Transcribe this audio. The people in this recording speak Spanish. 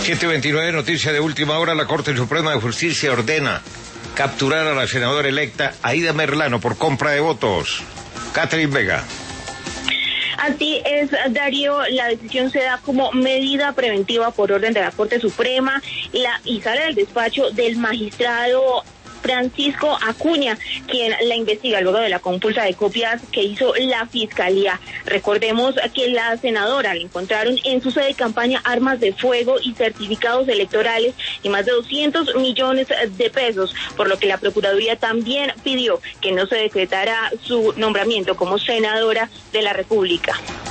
7:29, noticia de última hora. La Corte Suprema de Justicia ordena capturar a la senadora electa Aida Merlano por compra de votos. Catherine Vega. Así es, Darío, la decisión se da como medida preventiva por orden de la Corte Suprema y sale del despacho del magistrado Francisco Acuña, quien la investiga luego de la compulsa de copias que hizo la Fiscalía. Recordemos que la senadora le encontraron en su sede de campaña armas de fuego y certificados electorales y más de 200 millones de pesos, por lo que la Procuraduría también pidió que no se decretara su nombramiento como senadora de la República.